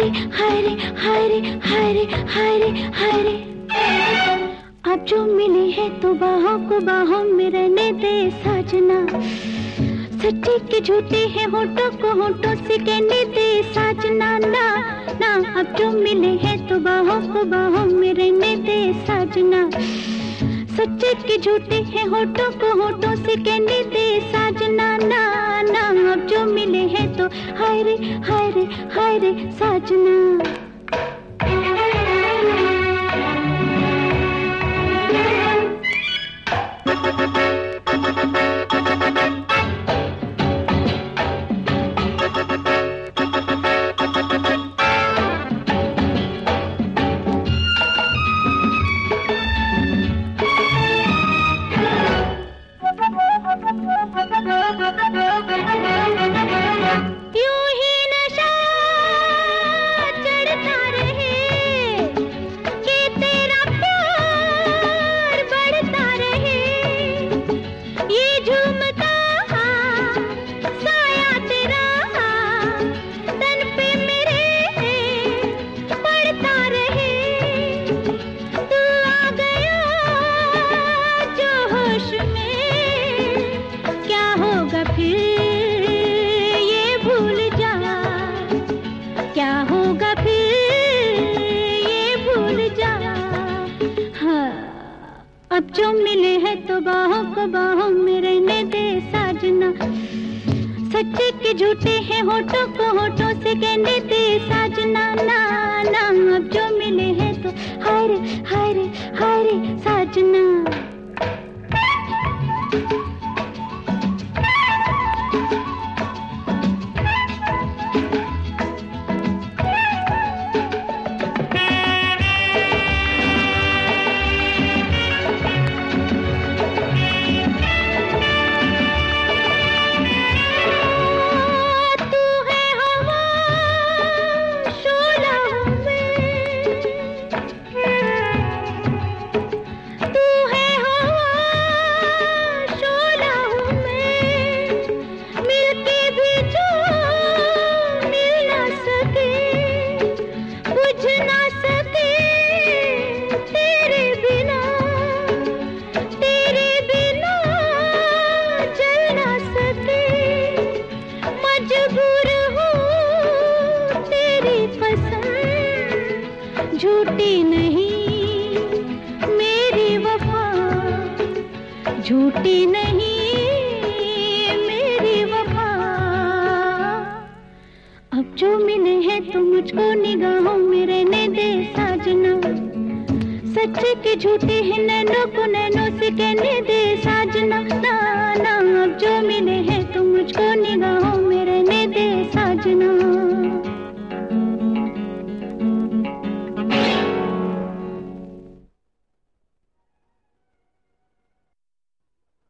हाय रे हाय रे हाय रे हाय रे हाय रे। अब जो मिले हैं तो बाहों को बाहों में रहने दे साजना। सच्चे के झूठे हैं होठों को होठों से कहने दे साजना। ना ना अब जो मिले हैं तो बाहों को बाहों में रहने दे साजना। सच्चे के झूठे हैं होठों को होठों से कहने दे साजना। ना ना अब जो मिले हैं तो हाय रे हाय रे हाय रे साजना। अब जो मिले हैं तो बाहों को बाहों में रहने दे साजना। सच्चे के झूठे हैं होठों को होठों से कहने दे साजना। ना ना अब जो मिले हैं तो हाय रे हाय रे हाय रे साजना। झूठी नहीं मेरी वफा, झूठी नहीं मेरी वफा। अब जो मिले हैं तो मुझको निगाहों में रहने दे साजना। सच्चे के झूठे हैं नैनों को नैनों से कहने दे साजना। ना ना अब जो मिले हैं तो मुझको निगाहों में रहने दे साजना।